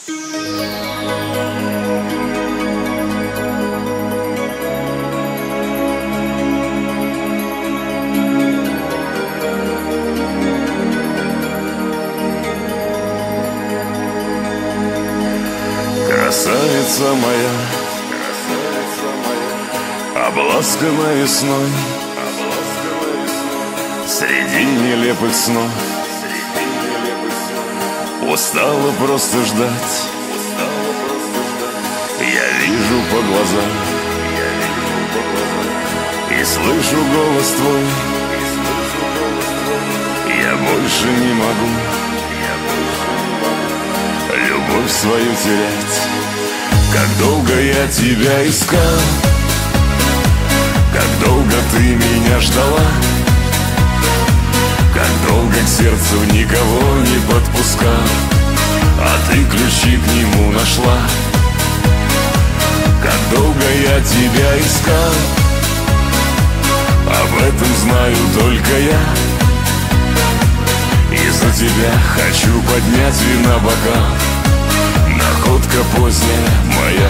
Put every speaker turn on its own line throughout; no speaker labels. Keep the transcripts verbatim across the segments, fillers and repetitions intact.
Красавица моя, обласканная весной, среди нелепых снов, устала просто ждать. Я вижу по глазам и слышу голос твой. Я больше не могу любовь свою терять. Как долго я тебя искал, как долго ты меня ждала, как долго к сердцу никого не подпускал, а ты ключи к нему нашла. Как долго я тебя искал, об этом знаю только я. И за тебя хочу поднять вина бокал. Находка поздняя моя.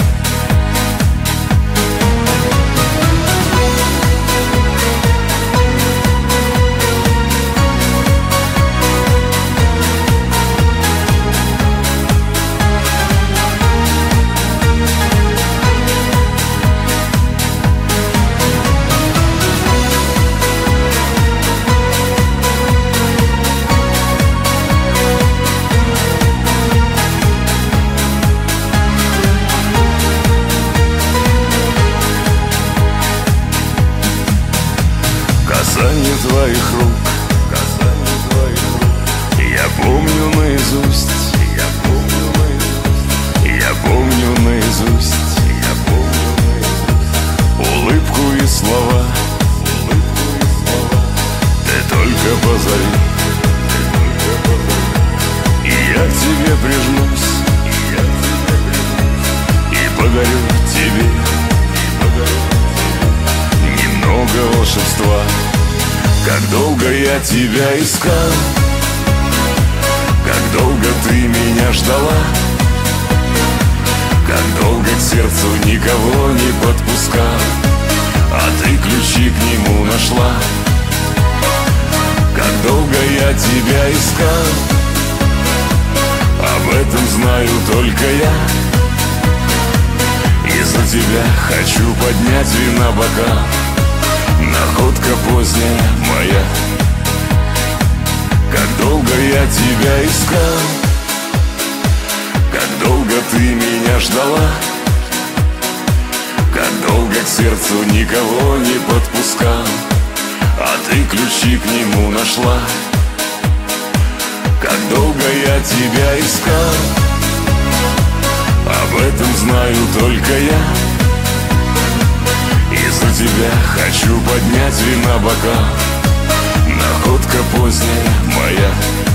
Касание твоих рук, касание твоих рук, я помню наизусть, я помню наизусть, я помню наизусть, я помню наизусть. Улыбку и слова, улыбку и слова, ты только позови, ты только позови. И я к тебе прижмусь, и я к тебе прижмусь, и подарю тебе, и подарю тебе немного волшебства. Как долго я тебя искал, как долго ты меня ждала, как долго к сердцу никого не подпускал, а ты ключи к нему нашла. Как долго я тебя искал, об этом знаю только я. И за тебя хочу поднять вина бокал. Находка поздняя моя. Как долго я тебя искал, как долго ты меня ждала, как долго к сердцу никого не подпускал, а ты ключи к нему нашла. Как долго я тебя искал, об этом знаю только я. И за тебя хочу поднять вина бокал. Находка поздняя моя.